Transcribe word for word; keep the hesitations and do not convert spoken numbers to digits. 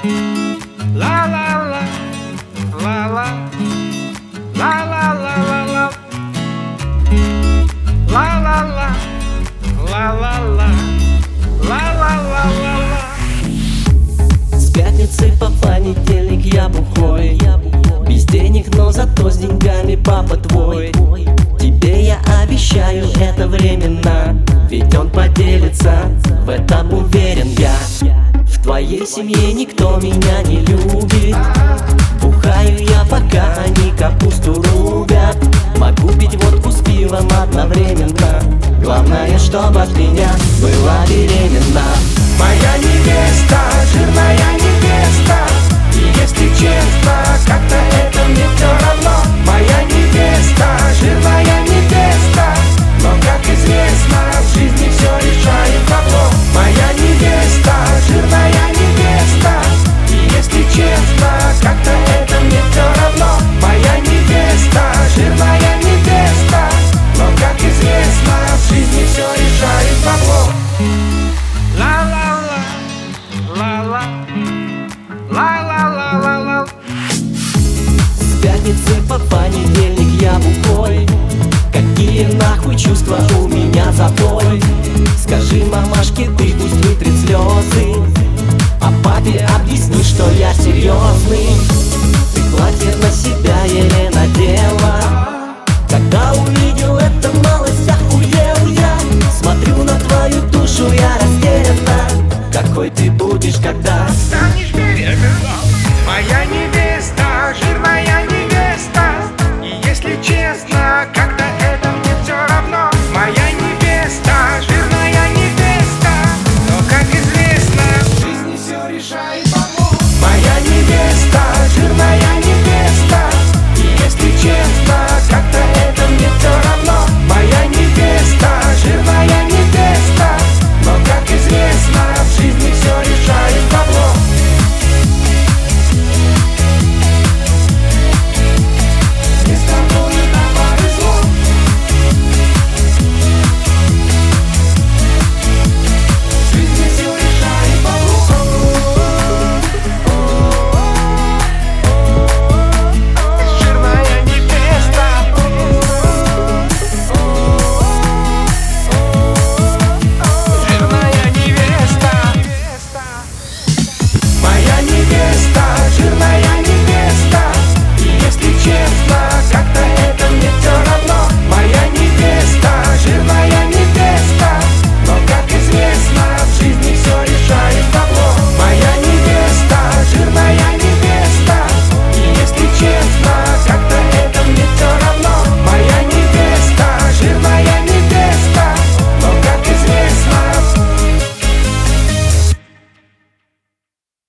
ла-ла-ла, ла-ла, ла-ла-ла-ла-ла, ла-ла-ла, ла-ла-ла, ла-ла-ла-ла-ла. С пятницы по понедельник я бухой, без денег, но зато с деньгами, папа твой. Тебе я обещаю, это временно, ведь он поделится, в этом уверен я. В твоей семье никто меня не любит, бухаю я, пока они капусту рубят. Могу пить водку с пивом одновременно, главное, чтобы от меня была беременна. Моя невеста, жирная невеста, и если честно, как-то это мне все равно. Моя невеста, жирная невеста, но, как известно, в жизни все решает бабло. Моя невеста, жирная невеста, и если честно, как-то это мне все равно. Моя невеста, жирная невеста, но, как известно, в жизни все решает бабло. Ла-ла-ла, ла-ла, ла-ла-ла-ла-ла. С пятницы по понедельник я бухой, какие нахуй чувства у меня за тобой. Скажи мамашке, ты пусть вытрет слезы, а папе объясни, что я серьезный. Ты платье на себя еле надела, когда увидел это, малость охуел я. Смотрю на твою душу, я растеряна, какой ты будешь, когда станешь беременна. Моя невеста, жирная невеста, и если честно, как-то это мне все равно. Моя невеста, жирная невеста, но, как известно, в жизни все решает бабло. Моя невеста, жирная невеста, и если честно,